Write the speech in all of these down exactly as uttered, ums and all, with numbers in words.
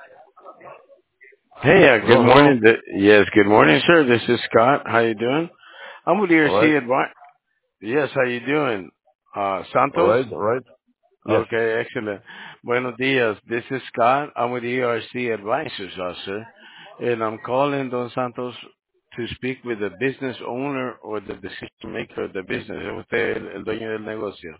Hey, uh, good Hello, hello. morning. Th- Yes, good morning, sir. This is Scott. How you doing? I'm with All right. E R C Advice. Yes, how you doing? Uh, All Santos? right. All right. Yes. Okay, excellent. Buenos dias. This is Scott. I'm with E R C Advisors, uh, sir. And I'm calling Don Santos to speak with the business owner or the decision maker of the business. Es usted el, el dueño del negocio.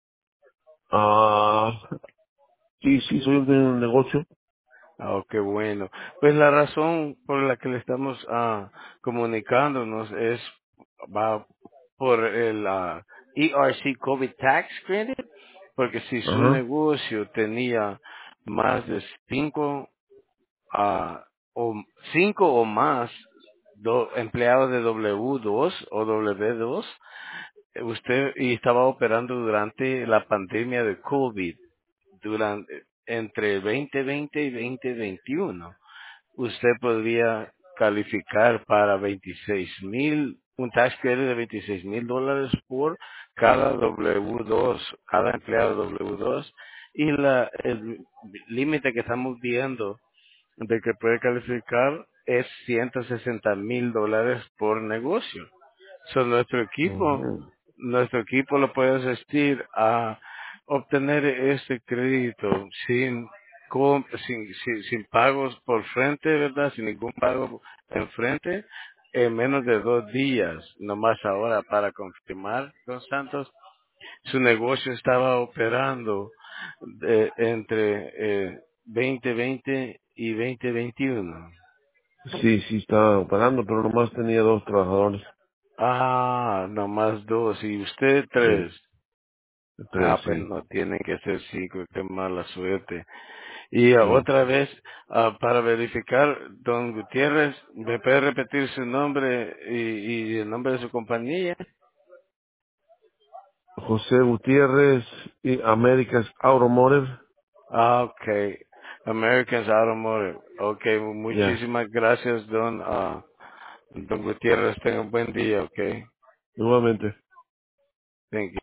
Ah, sí, sí, soy de un negocio. Oh, qué bueno. Pues la razón por la que le estamos ah, comunicándonos es va por el ah, E R C COVID Tax Credit, porque si su Ajá. negocio tenía más de cinco ah, o cinco o más do- empleados de W dos o W dos, eh, usted y estaba operando durante la pandemia de COVID, durante entre veinte veinte y veinte veintiuno, usted podría calificar para veintiséis mil, un tax credit de veintiséis mil dólares por cada W dos, cada empleado W dos, y la, el límite que estamos viendo de que puede calificar es ciento sesenta mil dólares por negocio. So, nuestro equipo, Ujú. nuestro equipo lo puede asistir a obtener este crédito sin, com- sin, sin, sin pagos por frente, ¿verdad? Sin ningún pago en frente, en menos de dos días. Nomás ahora para confirmar, don Santos, su negocio estaba operando de- entre eh, veinte veinte y veinte veintiuno. Sí, sí, estaba pagando, pero nomás tenía dos trabajadores. Ah, nomás dos y usted Sí, tres. tres, Ah, pues sí. no tienen que ser cinco, qué mala suerte. Y ah, Sí. otra vez, ah, para verificar, don Gutiérrez, ¿me puede repetir su nombre y, y el nombre de su compañía? José Gutiérrez y Américas Automotive. Ah, ok. Americans Automotive. Ok, Ya. muchísimas gracias, don, ah, don Gutiérrez. Tenga un buen día, ok. Igualmente. Thank you.